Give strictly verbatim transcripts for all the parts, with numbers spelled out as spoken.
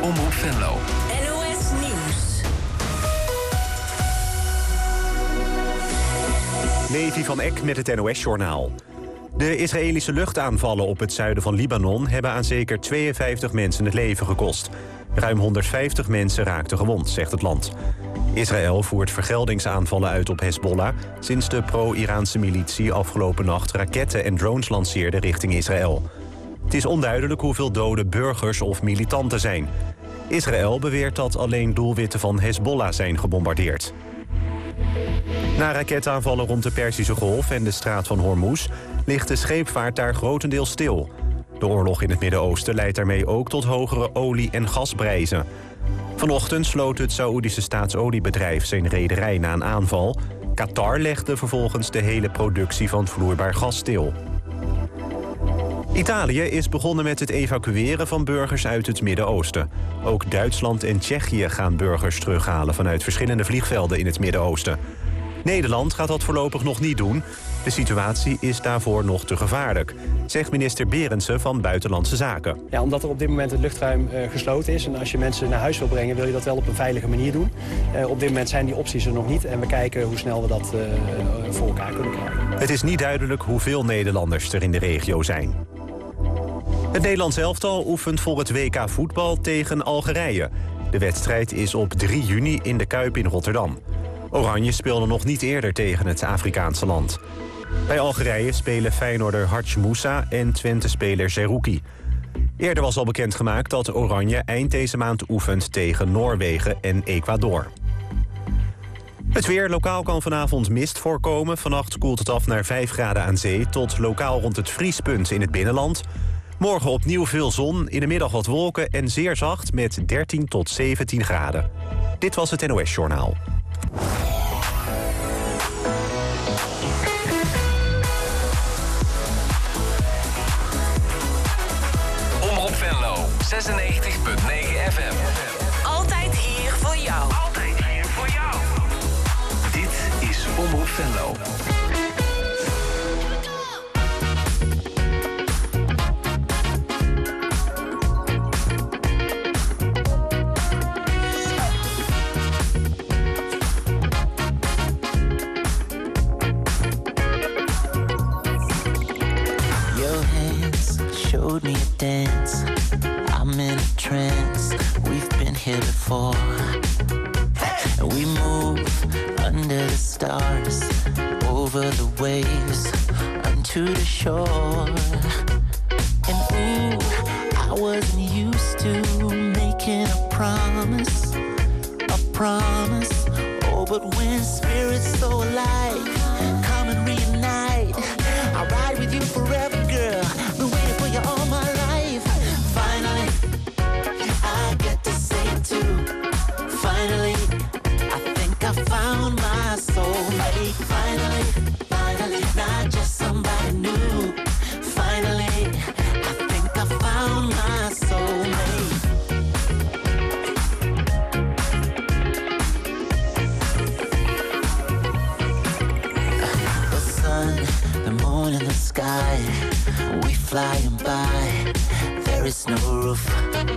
Omroep Venlo. N O S Nieuws. Levi van Eck met het N O S-journaal. De Israëlische luchtaanvallen op het zuiden van Libanon hebben aan zeker tweeënvijftig mensen het leven gekost. Ruim honderdvijftig mensen raakten gewond, zegt het land. Israël voert vergeldingsaanvallen uit op Hezbollah sinds de pro-Iraanse militie afgelopen nacht raketten en drones lanceerde richting Israël. Het is onduidelijk hoeveel dode burgers of militanten zijn. Israël beweert dat alleen doelwitten van Hezbollah zijn gebombardeerd. Na raketaanvallen rond de Perzische Golf en de straat van Hormuz ligt de scheepvaart daar grotendeels stil. De oorlog in het Midden-Oosten leidt daarmee ook tot hogere olie- en gasprijzen. Vanochtend sloot het Saoedische staatsoliebedrijf zijn rederij na een aanval. Qatar legde vervolgens de hele productie van vloeibaar gas stil. Italië is begonnen met het evacueren van burgers uit het Midden-Oosten. Ook Duitsland en Tsjechië gaan burgers terughalen vanuit verschillende vliegvelden in het Midden-Oosten. Nederland gaat dat voorlopig nog niet doen. De situatie is daarvoor nog te gevaarlijk, zegt minister Berendsen van Buitenlandse Zaken. Ja, omdat er op dit moment het luchtruim uh, gesloten is en als je mensen naar huis wil brengen, wil je dat wel op een veilige manier doen. Uh, op dit moment zijn die opties er nog niet en we kijken hoe snel we dat uh, voor elkaar kunnen krijgen. Het is niet duidelijk hoeveel Nederlanders er in de regio zijn. Het Nederlands elftal oefent voor het W K voetbal tegen Algerije. De wedstrijd is op drie juni in de Kuip in Rotterdam. Oranje speelde nog niet eerder tegen het Afrikaanse land. Bij Algerije spelen Feyenoorder Hadj Moussa en Twente-speler Zerouki. Eerder was al bekendgemaakt dat Oranje eind deze maand oefent tegen Noorwegen en Ecuador. Het weer. Lokaal kan vanavond mist voorkomen. Vannacht koelt het af naar vijf graden aan zee tot lokaal rond het vriespunt in het binnenland. Morgen opnieuw veel zon, in de middag wat wolken en zeer zacht met dertien tot zeventien graden. Dit was het N O S-journaal. Omroep Venlo, zesennegentig komma negen F M. Altijd hier voor jou. Altijd hier voor jou. Dit is Omroep Venlo. Showed me a dance, I'm in a trance. We've been here before, and we move under the stars, over the waves, unto the shore. And ooh, I wasn't used to making a promise, a promise. Oh, but when spirit's so alive, come and reunite. I'll ride with you forever, girl. Been waiting for you all my life. Finally, I get to say it too. Finally, I think I found my soulmate. Finally, finally, not just somebody new. Finally, I think I found my soulmate. The sun, the moon and the sky, we flying by, there is no roof.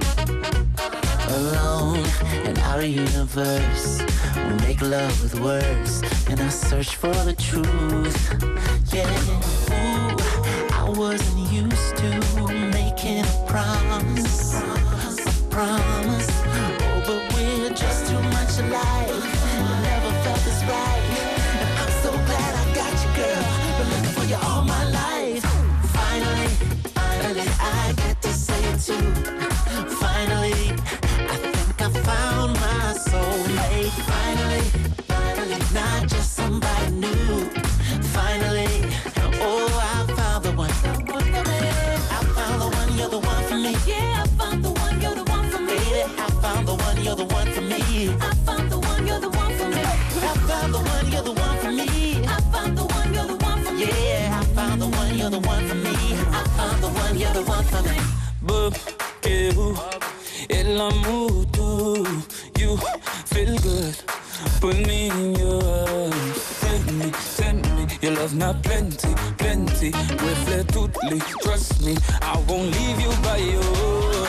Alone in our universe, we make love with words in our search for the truth. Yeah, ooh, I wasn't used to making a promise, a promise. Oh, but we're just too much alike. Never felt this right. And I'm so glad I got you, girl. Been looking for you all my life. Finally, finally, I get to say it too. Finally, I think I found my soulmate. Finally, finally, not just somebody new. Finally, oh, I found the one. I found the one, you're the one for me. Yeah, I found the one, you're the one for me. Baby, I found the one, you're the one for me. I found the one, you're the one for me. I found the one, you're the one for me. I found the one, you're the one for me. Yeah, I found the one, you're the one for me. I found the one, you're the one for me. Boop, kebu, el mood, you feel good. Put me in your arms. Tell me, tell me, your love not plenty, plenty. Reflect totally, trust me, I won't leave you by your own.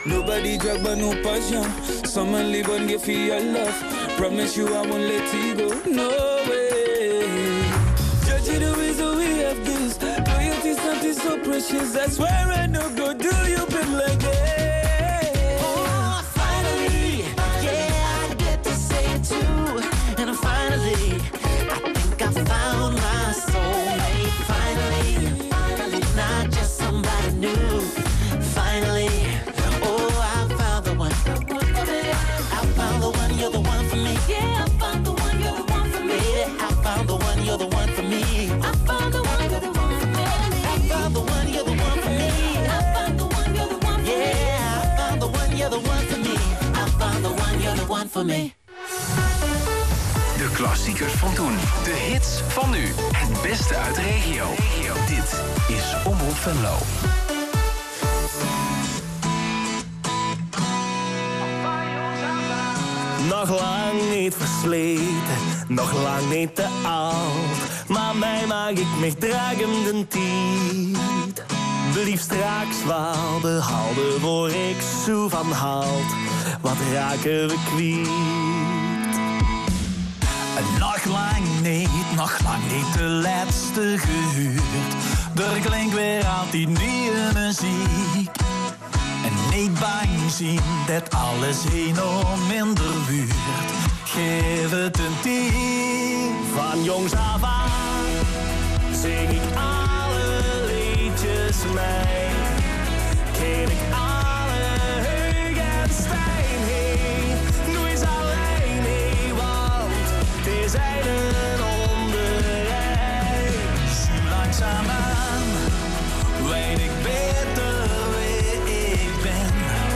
Nobody drag but no passion. Someone live and give you your love. Promise you I won't let you go. No way. Judging the ways that we have this. Loyalty something so precious. That's where I no go do you been like that. Oh, finally, yeah, I get to say it too. And finally, I think I found my soulmate. Finally, finally, not just somebody new. Finally, oh, I found the one. I found the one, you're the one for me. Yeah, I found the one, you're the one for me. Yeah, I found the one, you're the one for me. I found the one, you're the one for me. I found the one, you're the one for me. I found the one, you're the one for me. Yeah, I found the one, you're the one for me. I found the one, you're the one for me. De klassiekers van toen. De hits van nu. Het beste uit de regio. Dit is Omroep Venlo. Nog lang niet versleten, nog lang niet te oud. Maar mij mag ik me dragen de tijd. Blief straks wel behouden, word ik zo van hout. Wat raken we kwijt? Nog lang niet, nog lang niet de laatste gehuurd. Er klinkt weer altijd nieuwe muziek. En niet bang zien dat alles enorm minder wordt. Geef het een tien. Van jongs af aan zing ik alle liedjes mee. Ken ik alle heug en stijn heen. Nooit alleen heen, want het is een onderrij. Zo langzaamaan weet ik beter wie ik ben.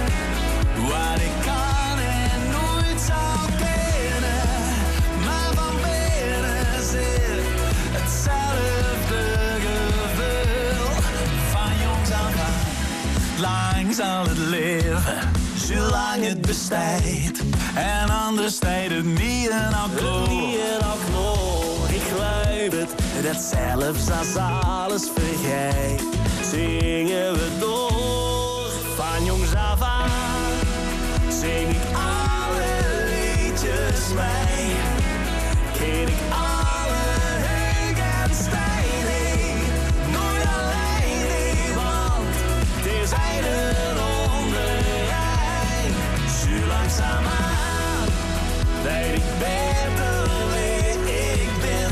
Wat ik kan en nooit zal kennen. Maar van binnen zit hetzelfde gevoel. Van jongs af aan, lang zal het leven. Zolang het bestaat. En anders tijd het niet en al klopt. Niet en al klopt. Ik geloof het, dat zelfs als alles vergeet, zingen we door. Van jongs af aan zing ik alle liedjes mee. Ken ik alle heug en stijn heen. Nooit alleen heen, want het is een onderrij. Zo langzaamaan weet ik beter wie ik ben.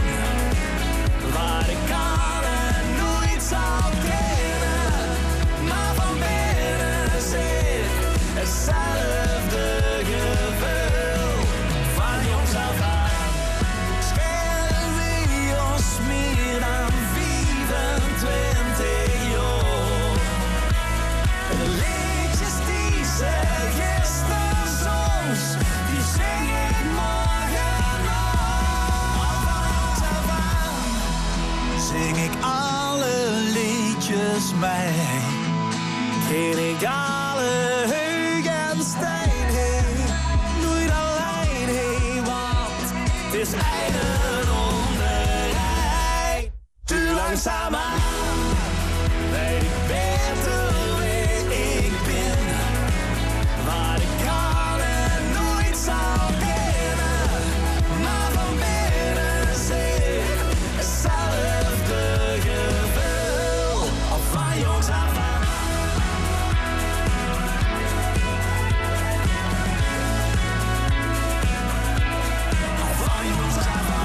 Waar ik kan en nooit zal kennen. Maar van binnen zit hetzelfde gevoel. Van jongs af aan schelen we ons meer dan vierentwintig jaar. De liedjes die ze gisteren soms, die zing ik morgen nog. Van jongs af aan zing ik alle liedjes mee. Ken ik alle heug en stijn heen. Nooit alleen heen, want het is een onderrij. Te langzaamaan weet ik beter wie ik ben. Waar ik kan en nooit zal kennen. Maar van binnen zit hetzelfde gevoel. Al van jongs af aan. Al van jongs af aan.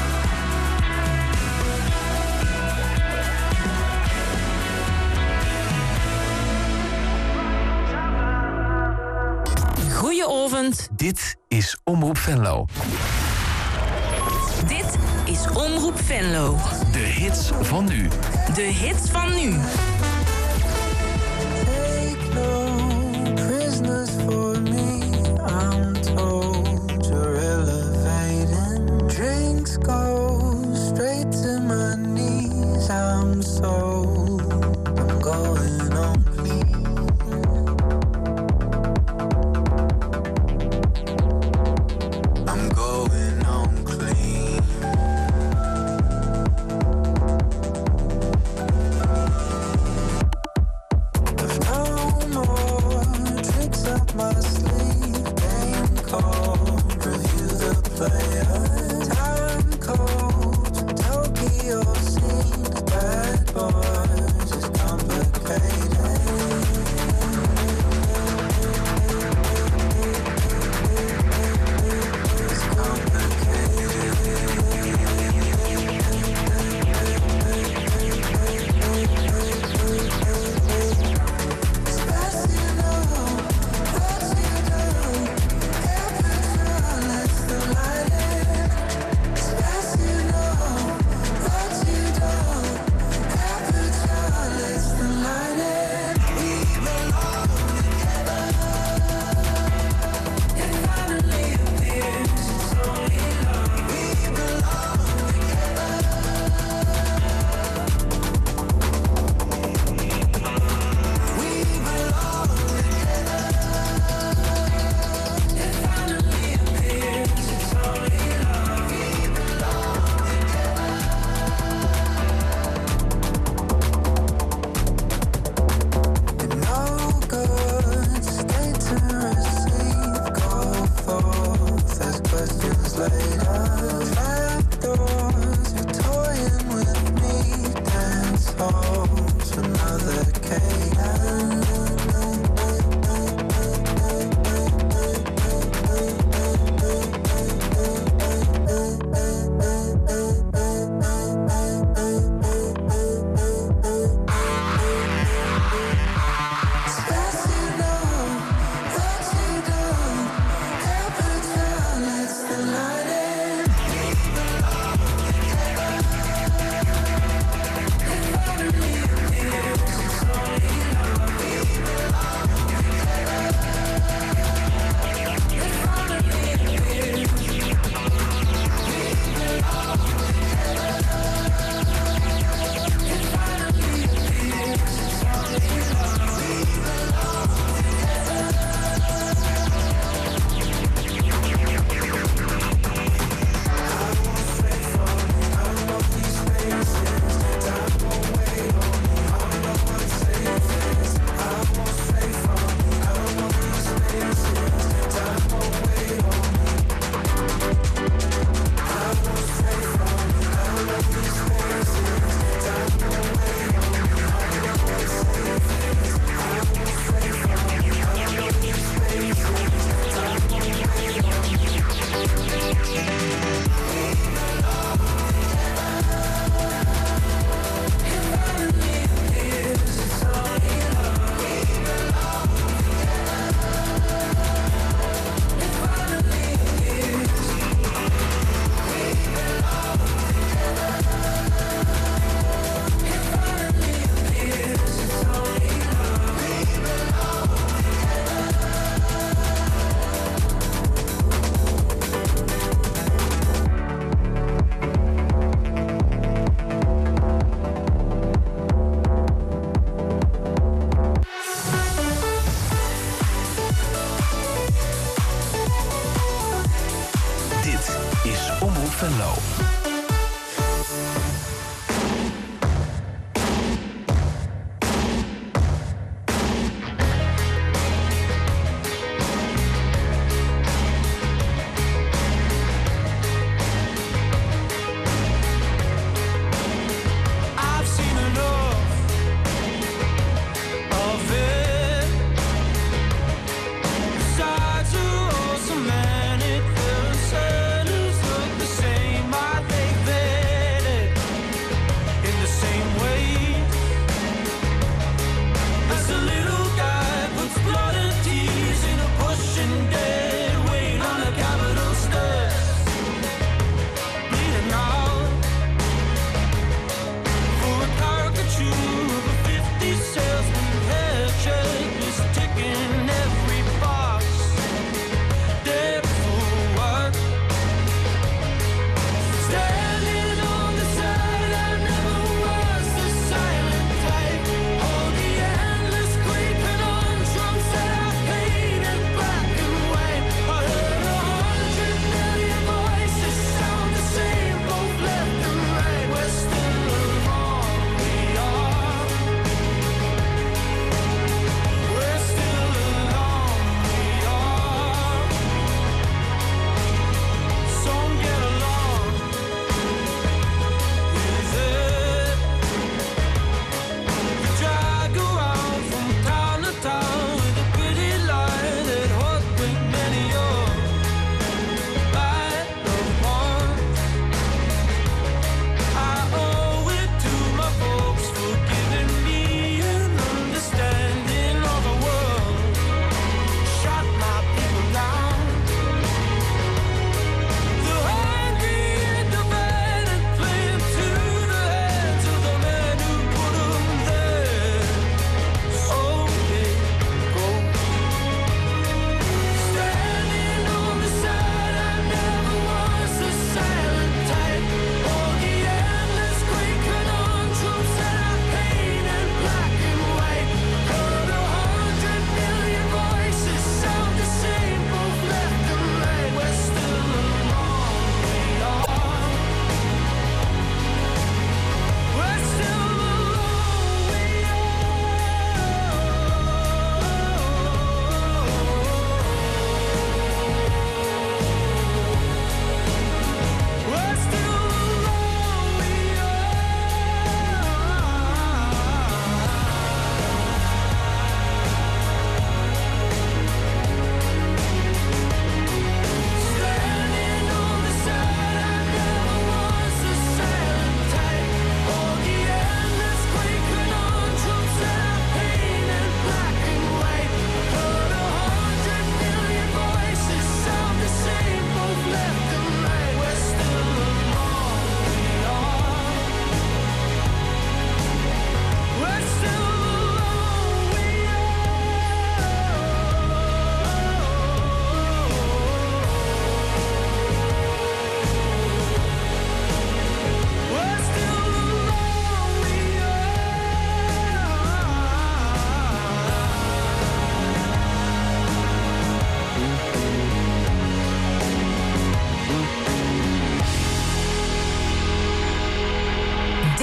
Goedenavond. Dit is Omroep Venlo. Dit is Omroep Venlo. De hits van nu. De hits van nu. Take no prisoners for me. I'm told you're elevating. Drinks go straight to my knees. I'm sold. I'm going on clean. I'm going on clean.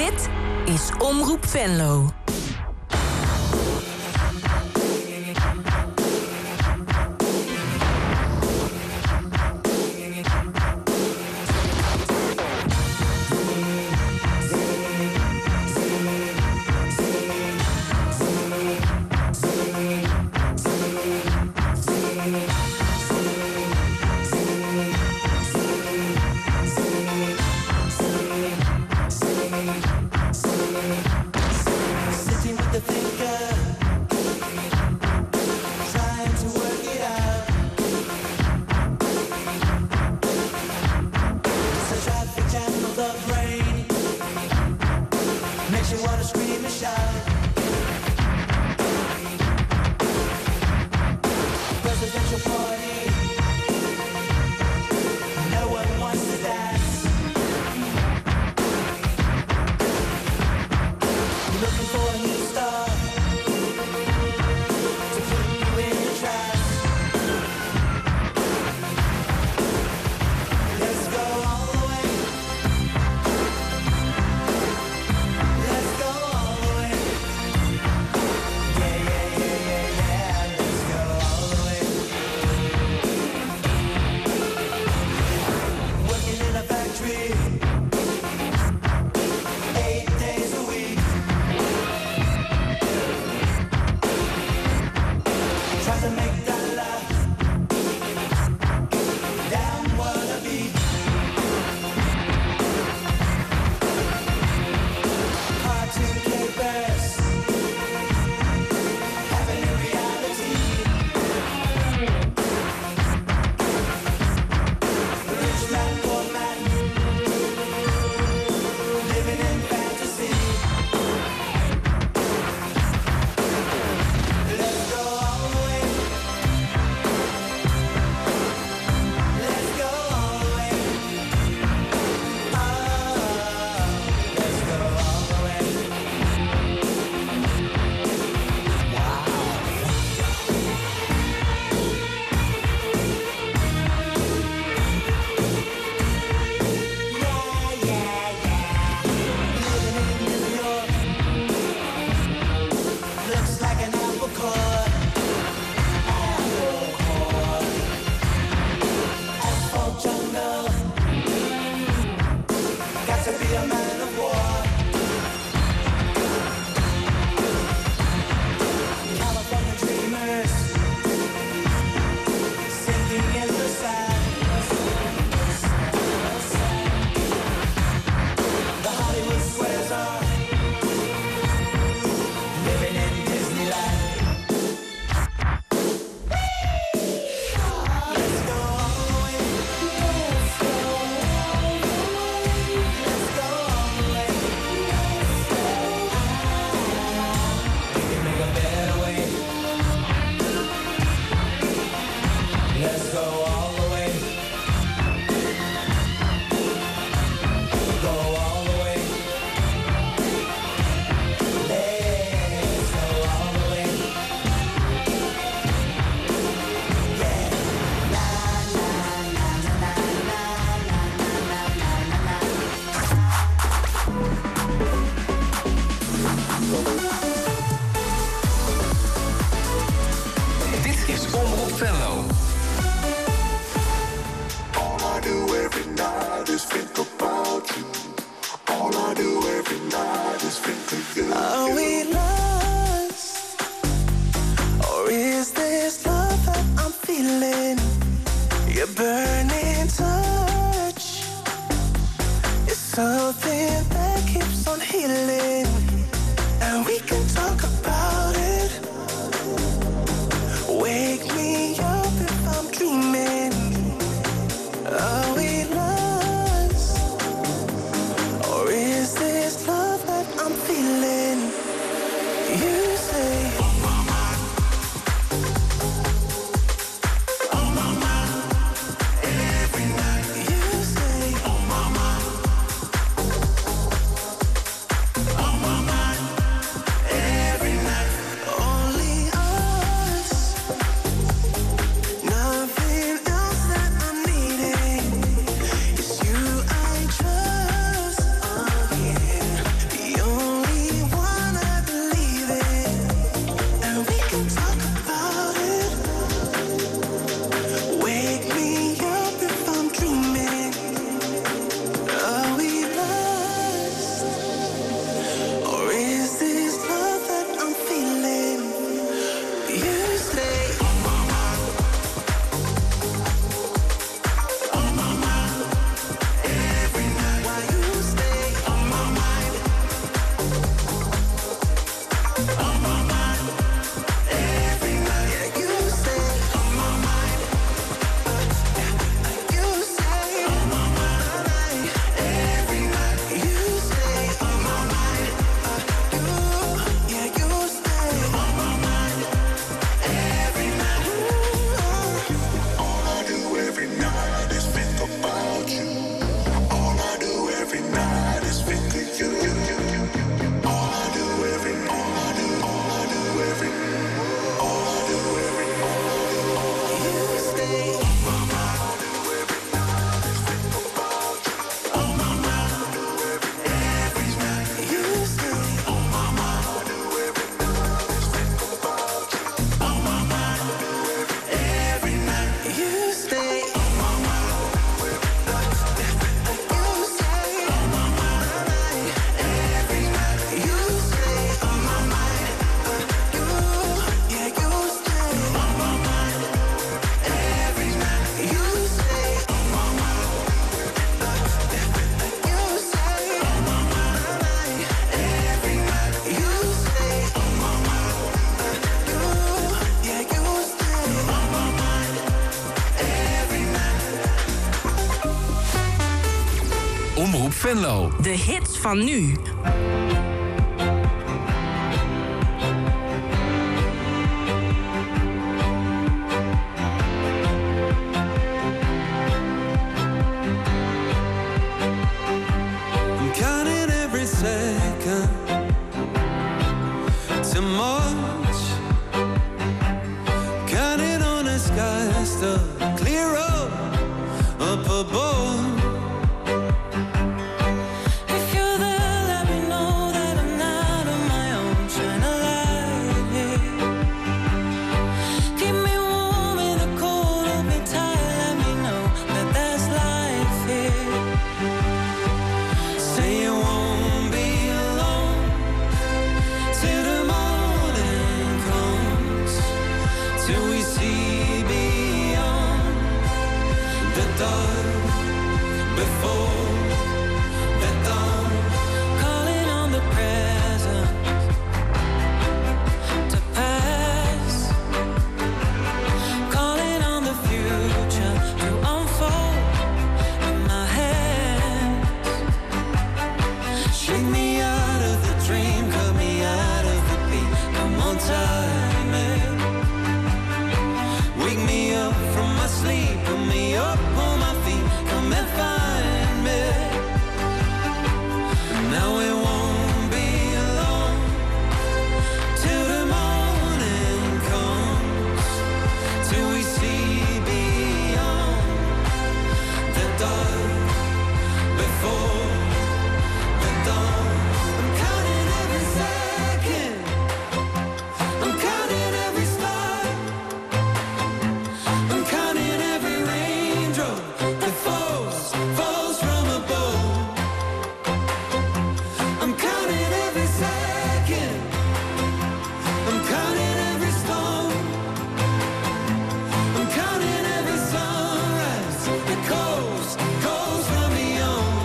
Dit is Omroep Venlo. Venlo. De hits van nu. Second too much, counting on the skies to clear up up above. If you're there, let me know that I'm not on my own. Shine a light here, keep me warm in the cold, hold me tight, let me know that there's life here. Say you won't till we see beyond the dark before the dawn. Calling on the present to pass, calling on the future to unfold in my hands. Shake me out of the dream, cut me out of the beat. Come on, time man. Wake me up from my sleep, put me up on my feet, come and find me. Now it won't be long till the morning comes, till we see beyond the dark before the dawn. I'm counting every second, I'm counting every star, I'm counting every raindrop that falls, falls from above. I'm counting every second, I'm counting every storm, I'm counting every sunrise that calls, calls from beyond.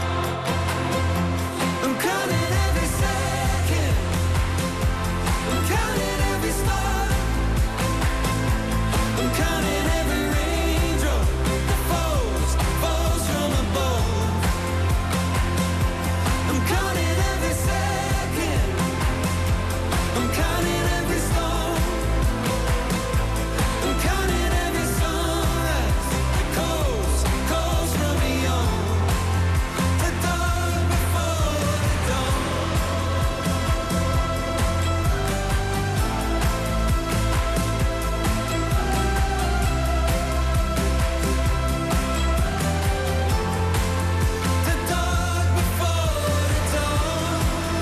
I'm counting every second, I'm counting every star, I'm counting every raindrop that falls, falls from above. I'm counting every second, I'm counting every storm, I'm counting every sunrise that calls, calls from beyond the dark before the dawn. The dark before the dawn.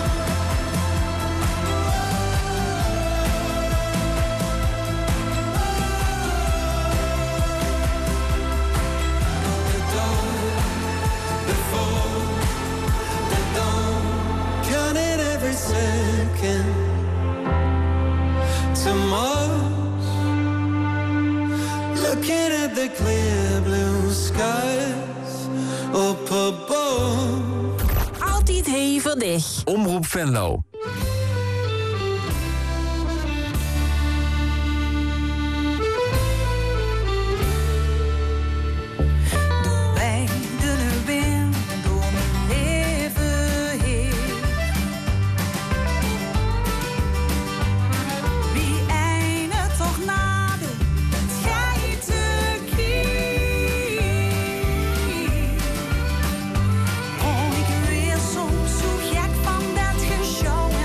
The dark before the dawn. Counting every second to Mars, looking at the clear blue skies up above. Altijd hevig. Omroep Venlo. Bij de wind door mijn leven heen. Wie eindigt toch nader, gij te kies. Oh, ik weer soms zo gek van dat gesjouw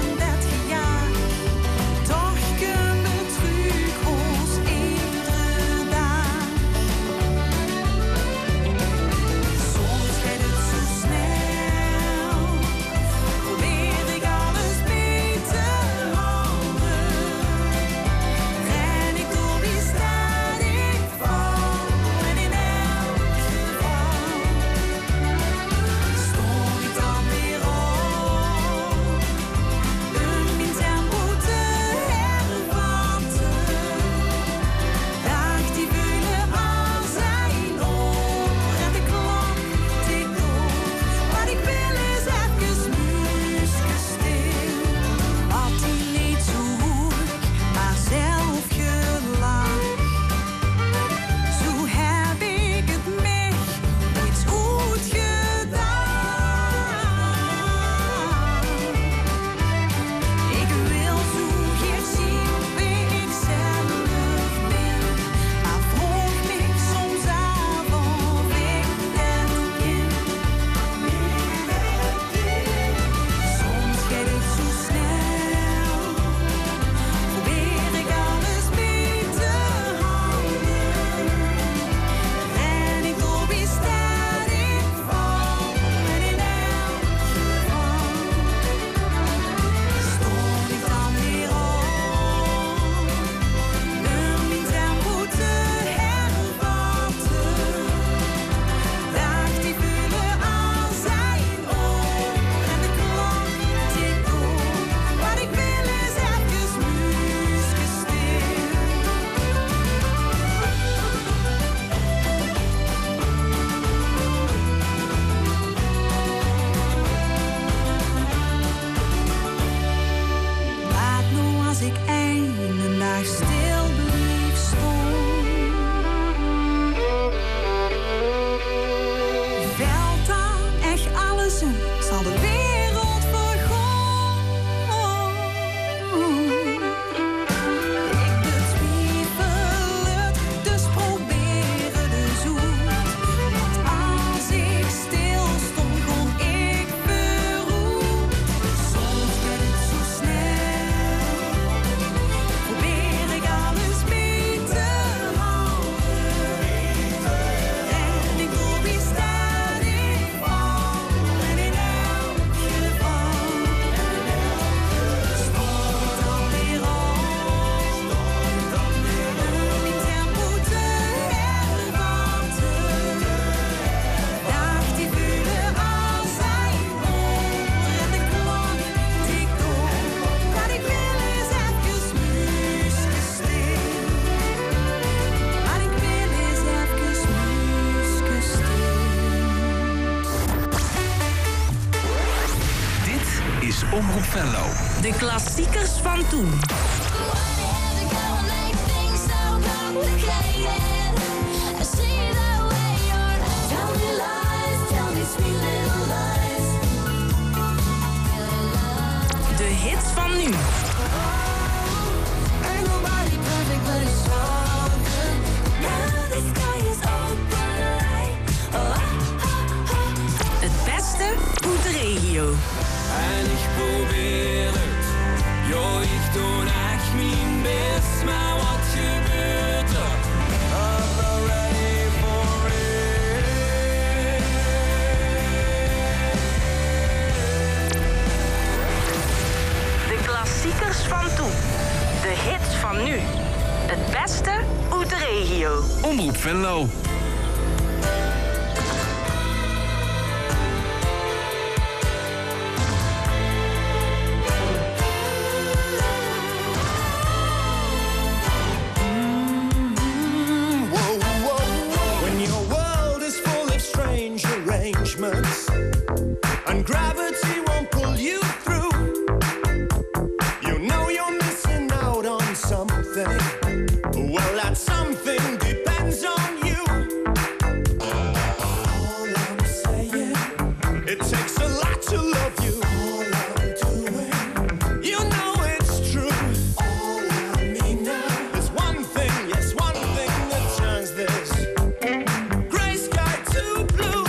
is Omroep Venlo. De klassiekers van toen. De hits van nu. Het beste uit de regio. En ik probeer het. Jo, ik doe echt mijn best, maar wat gebeurt er? I'm not ready for it. De klassiekers van toen. De hits van nu. Het beste uit de regio. Omroep Venlo. And gravity won't pull you through. You know you're missing out on something. Well, that something depends on you. All I'm saying, it takes a lot to love you. All I'm doing, you know it's true. All I mean now is one thing, yes, one thing that turns this gray sky to blue.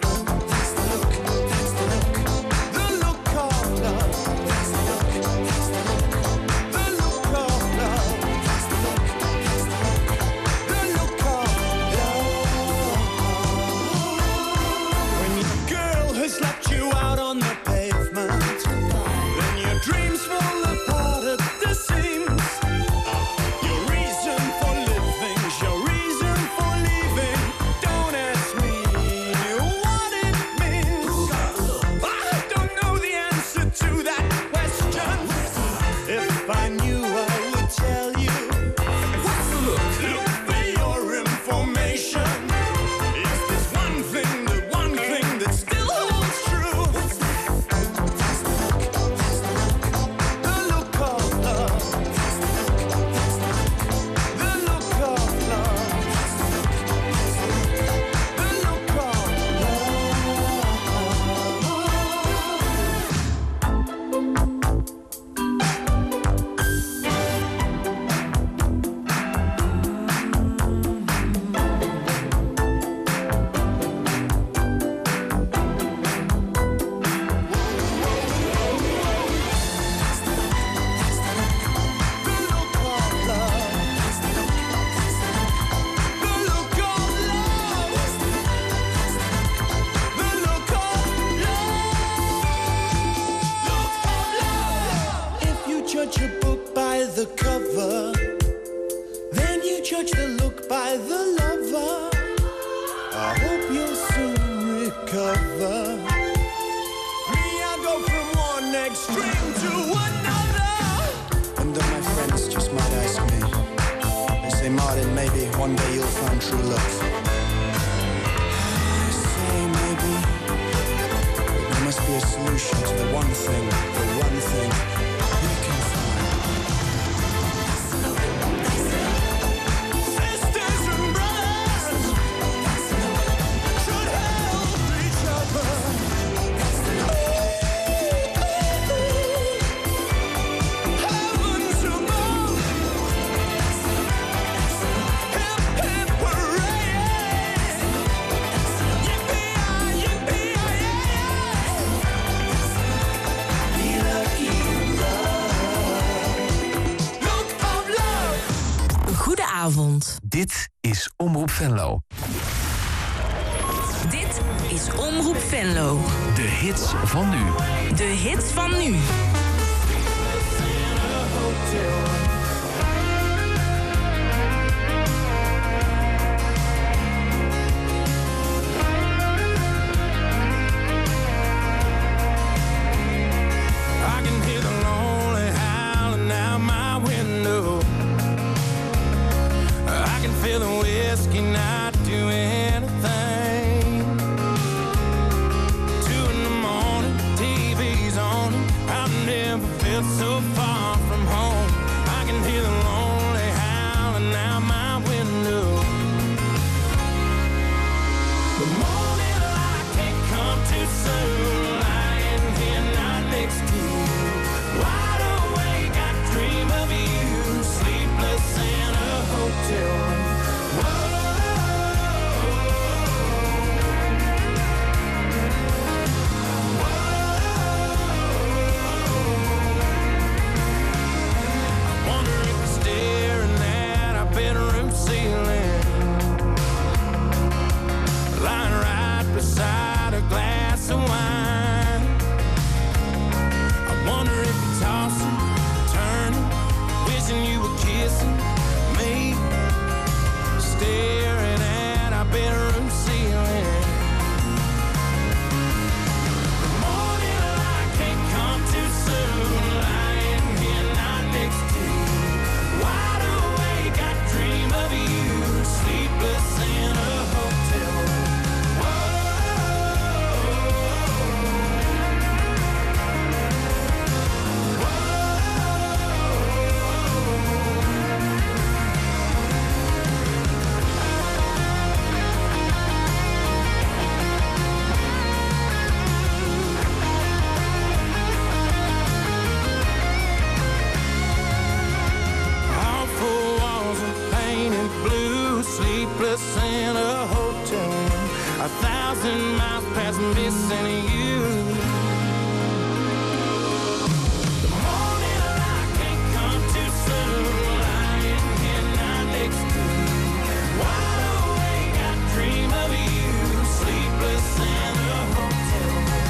Dit is Omroep Venlo. Dit is Omroep Venlo. De hits van nu. De hits van nu. I can hear the lonely howling out my window. I can feel the whiskey not do anything. Two in the morning, T V's on. live so far from home. I can hear the lonely howling out my window. The morning light can't come too soon. Lying here not next to you. Wide awake, I dream of you. Sleepless in a hotel room. Beside a glass of wine, I wonder if you're tossing, turning, wishing you were kissing me, staring at our bedroom ceiling. The morning light can't come too soon. Lying here not next to you. Wide awake, I dream of you. Sleepless in a hotel room. Sleepless in a hotel room, a thousand miles past missing you. The morning light can't come too soon. Lying here not next to you. Wide awake, I dream of you. Sleepless in a hotel room.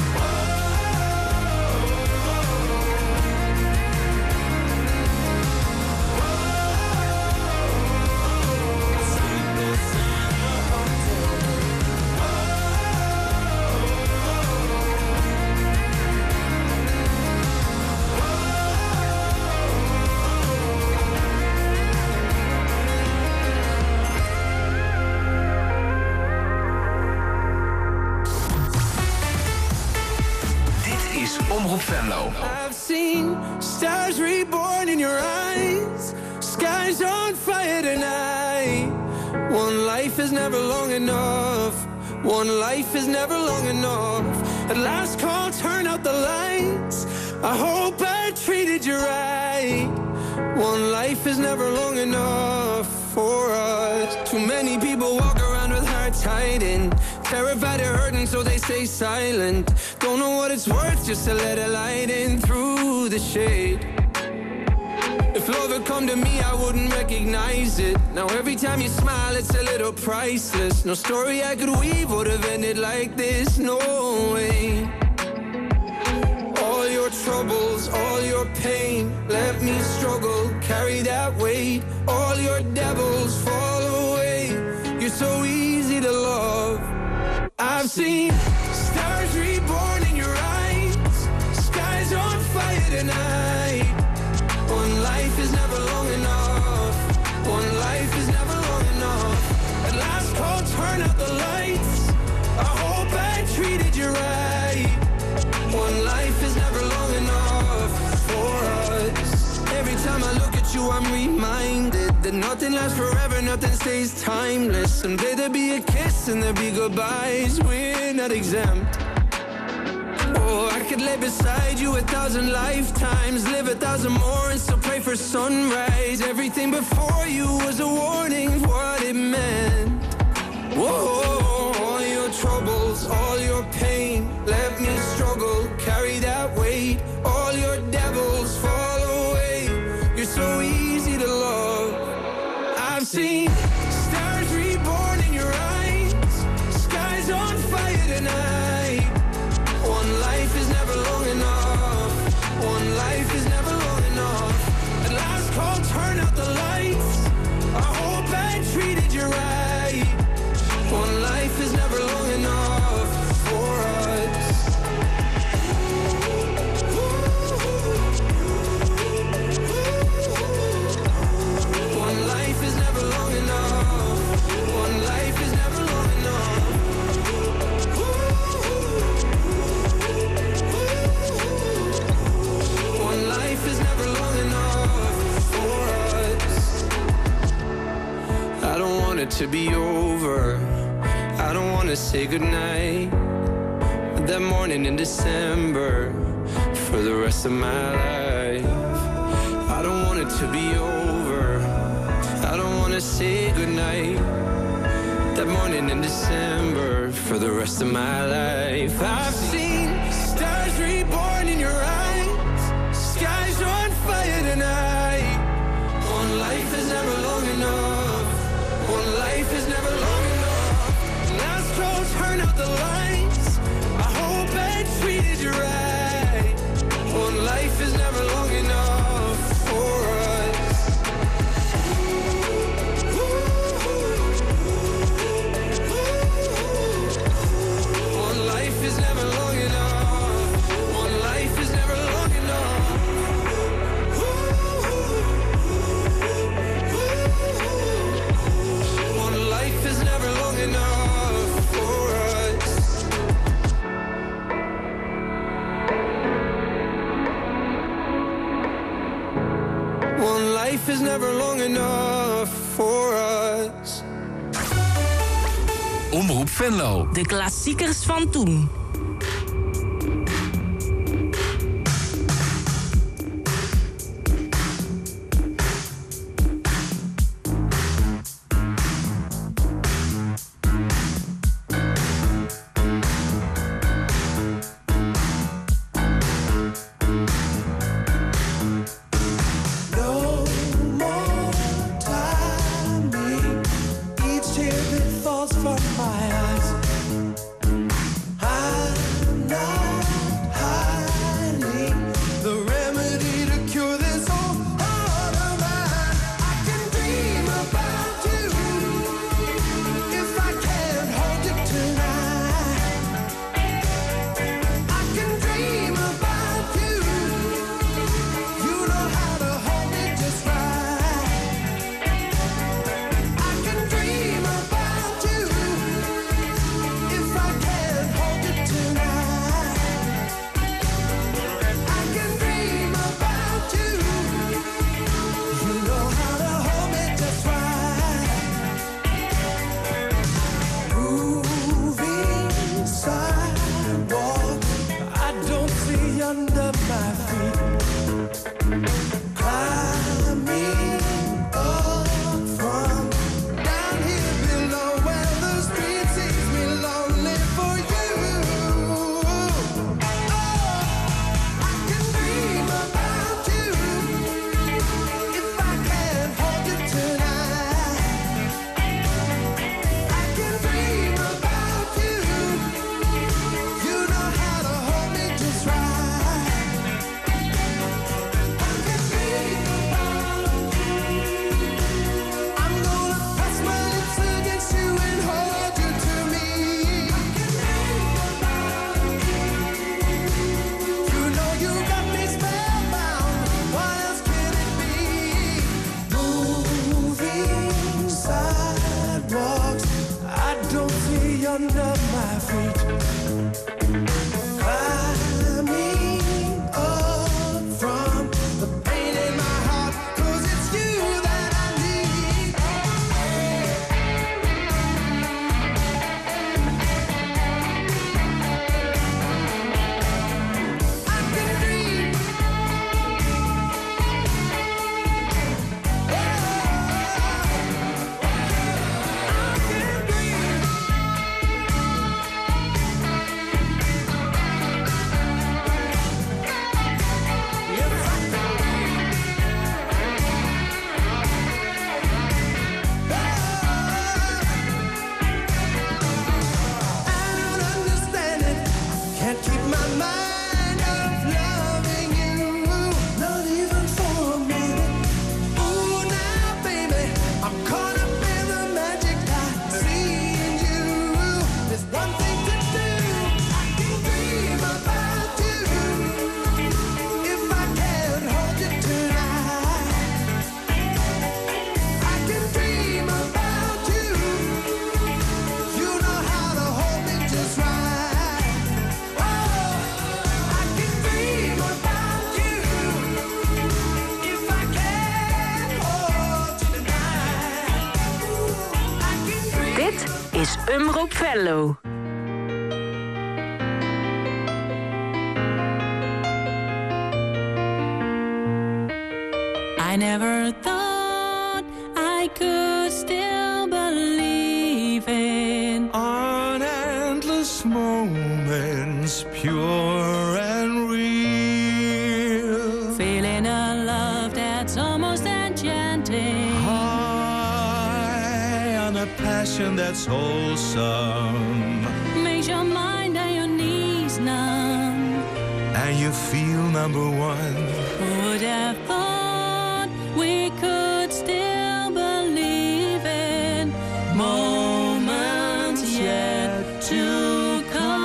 Omroep Venlo. I've seen stars reborn in your eyes. Skies on fire tonight. One life is never long enough. One life is never long enough. At last call, turn out the lights. I hope I treated you right. One life is never long enough for us. Too many people walk around with hearts hiding, terrified of hurting, so they stay silent. Don't know what it's worth just to let a light in through the shade. If love had come to me, I wouldn't recognize it. Now every time you smile, it's a little priceless. No story I could weave would have ended like this, no way. All your troubles, all your pain, let me struggle, carry that weight. All your devils fall away. You're so easy to love. I've seen stars reborn in your eyes. Skies on fire tonight. One life is never long enough. One life is never long enough. At last call, turn out the lights. I hope I treated you right. One life is never long enough for us. Every time I look at you, I'm reminded that nothing lasts forever, nothing stays timeless. Someday there'll be a kiss and there'll be goodbyes. We're not exempt. Oh, I could lay beside you a thousand lifetimes, live a thousand more and still pray for sunrise. Everything before you was a warning of what it meant. Whoa, all your troubles, all your pain, let me struggle, carry that weight. All your devils fall away. You're so easy to love. I've seen stars reborn in your eyes. Skies on fire tonight. One life is never long enough. One life is never long enough. At last call, turn out the lights. I hope I treated you right. One life is never long enough for us. Ooh. to be over. I don't wanna say goodnight. That morning in December, for the rest of my life. I don't want it to be over. I don't wanna say goodnight. That morning in December, for the rest of my life. I've seen stars reborn in your eyes. Skies on fire tonight. One life is never long enough. One life is never long enough. Last roads turn out the lights. I hope I treated you right. One life is never long enough for us. One life is never long enough. One life is never long enough. One life is never long enough for us. One life is never long enough for us. Omroep Venlo. De klassiekers van toen. No more timing. Each tear that falls from my eyes, I Omroep Venlo. I never thought I could still believe in on endless moments, pure and real. Feeling a love that's almost enchanting. High on a passion that's wholesome. Makes your mind and your knees numb. And you feel number one. Who would have thought we could still believe in moments yet to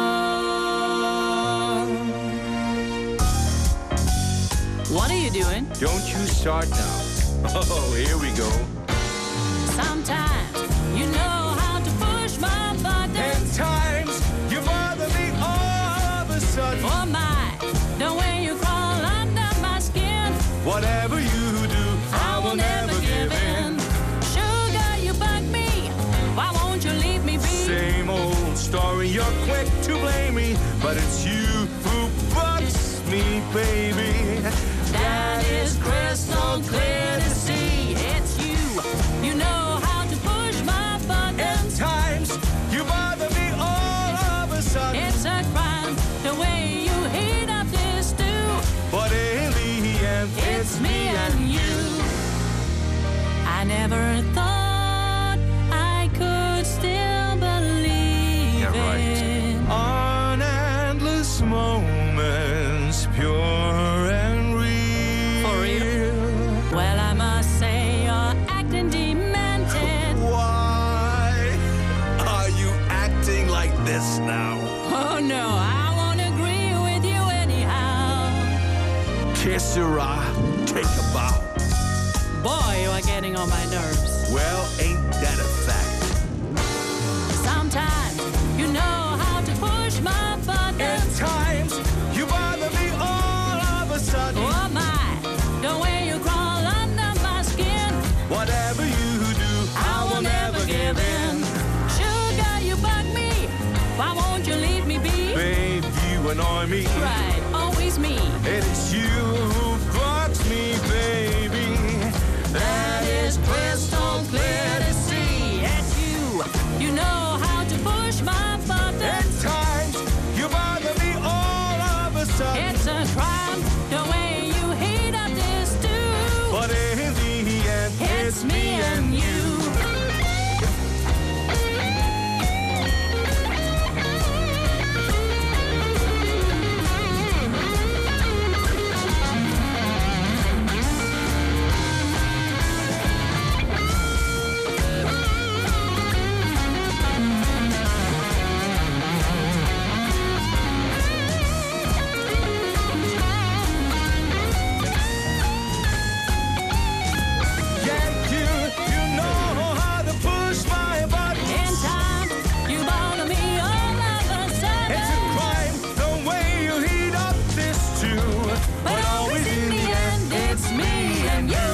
come? What are you doing? Don't you start now. Oh, here we go. Sometimes you know how to push my buttons. And times you bother me all of a sudden. Oh my, the way you crawl under my skin. Whatever you do, I will never give in. Sugar, you bug me. Why won't you leave me be? Same old story, you're quick to blame me, but it's you who bugs me, baby. That is crystal clear to see. It's you. You know how to push my buttons. And times you bother me all of a sudden. It's a crime the way you heat up this stew. But in the end, It's me and you. I never thought I could still believe Yeah, right. in on endless moments, pure and real. For real? Well, I must say you're acting demented. Why are you acting like this now? Oh no, I won't agree with you anyhow. Que sera, take a bow. Boy, you are getting on my nerves. Well, ain't that a fact? Sometimes you know how to push my And buttons. times you bother me all of a sudden. Oh my, the way you crawl under my skin. Whatever you do, I will never give in. Sugar, you bug me. Why won't you leave me be? babe, you annoy me. Right, always me. It is you who bugs me, baby. That is crystal clear to see. It's you. You know how to push my And buttons. times you bother me all of a sudden. It's a crime the way you heat up this stew. But in the end, It's me and you. yeah, you, you know how to push my buttons. In time, you bother me all of a sudden. It's a crime the way you heat up this stew. But always in the end, it's me and you.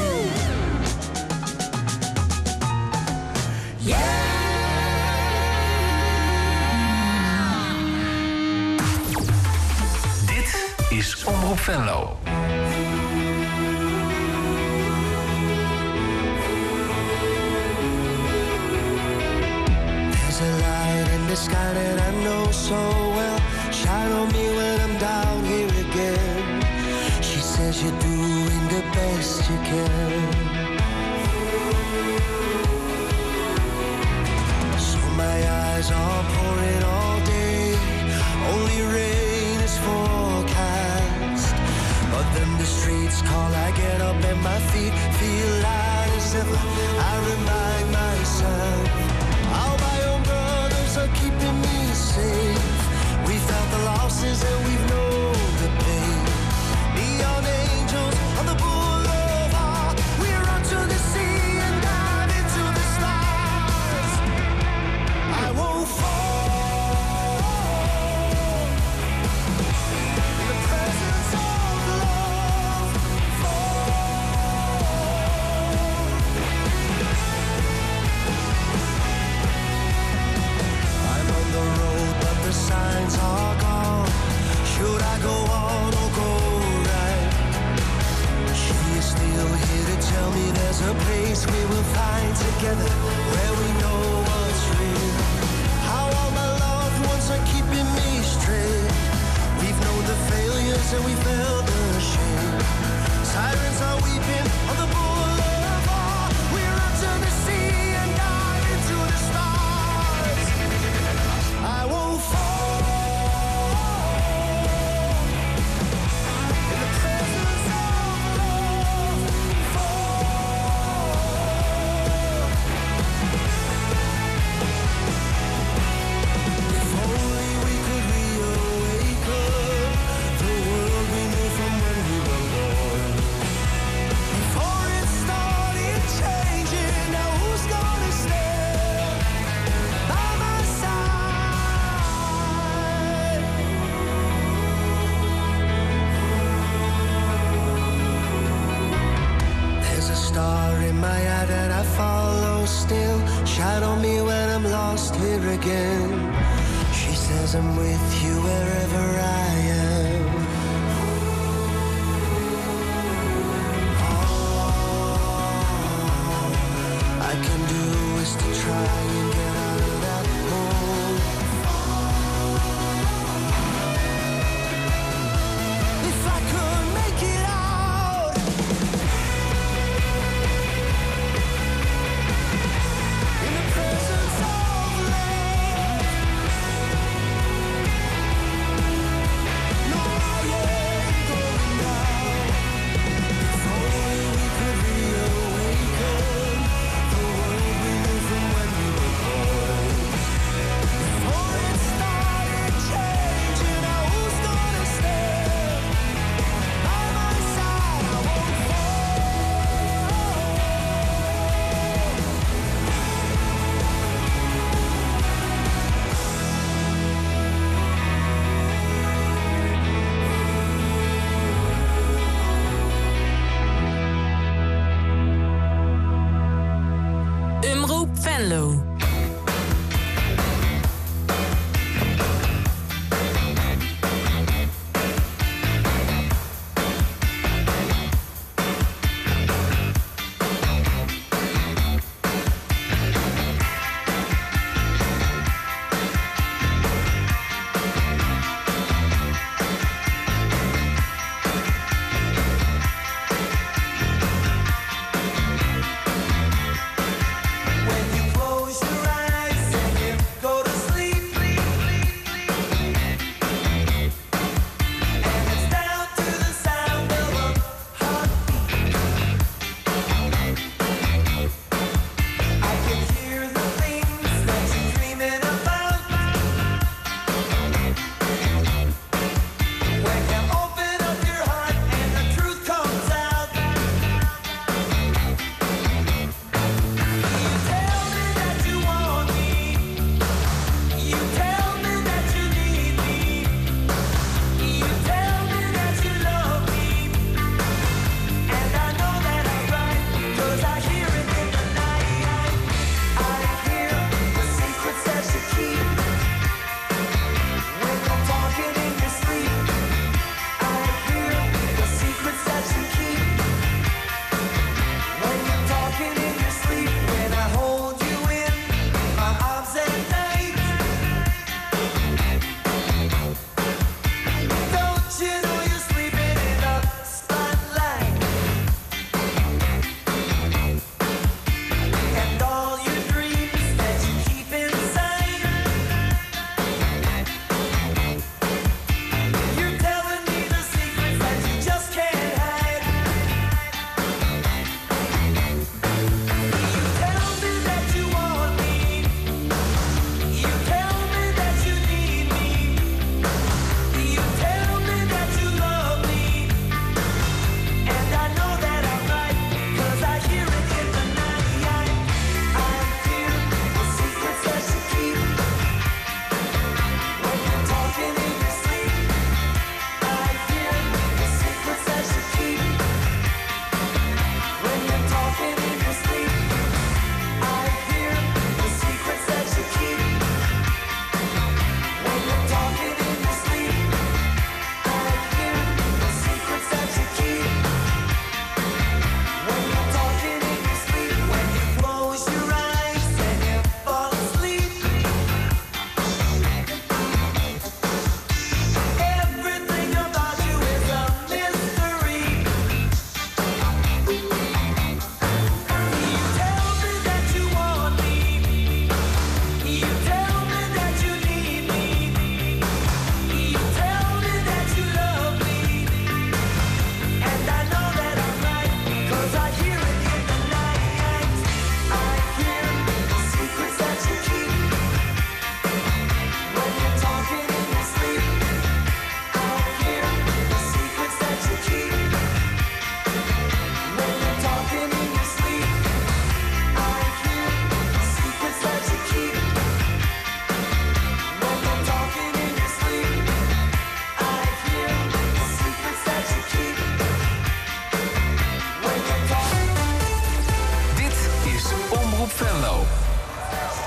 Dit is Omroep Venlo. There's a light in the sky that I know so well. Shine on me when I'm down here again. She says you're doing the best you can. So my eyes are pouring all day. Only rain is forecast. But then the streets call, I get up and my feet feel light as ever. I remind myself how my own brothers are keeping me safe. We felt the losses and we've known the pain. Neon angels on the boulevard. We run to the sea and dive into the stars. I won't fall in the presence of love. Fall. place we will find together, where we know what's real. How all my loved ones are keeping me straight. We've known the failures and we felt the shame. Sirens are weeping on the boulevard. We run to the sea and dive into the stars. I won't fall in the presence of love. Fall. If only we could reawaken the world we knew from when we were born. Before it started changing, now who's gonna stand by my side? There's a star in my eye that I follow still. Shine on me when I'm lost here again. She says I'm with you wherever I am. All I can do is to try and get out of that hole. If I could make it out, in the presence of love. No, I ain't going down. If only we could reawaken the world we knew from when we were born. Before it started changing, now who's gonna stand by my side? I won't fall. Omroep Venlo. When you close your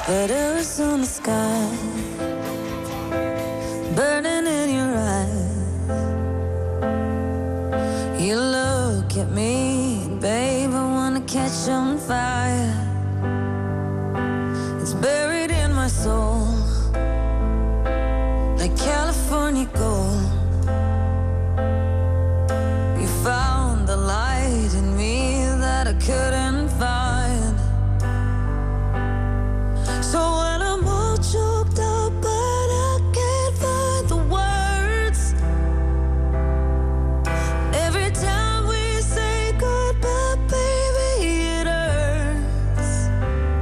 Letters on the sky, burning in your eyes. You look at me, babe, I wanna catch on fire. It's buried in my soul, like California gold. You found the light in me that I couldn't find. So when I'm all choked up but I can't find the words, every time we say goodbye, baby, it hurts.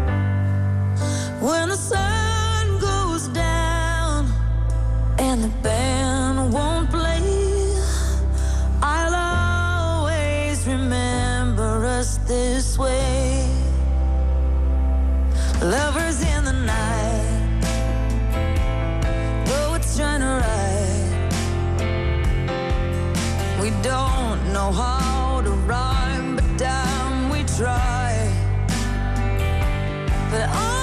When the sun goes down and the band won't play, I'll always remember us this way. Lovers in the night, poets trying to write. We don't know how to rhyme, but damn, we try. But I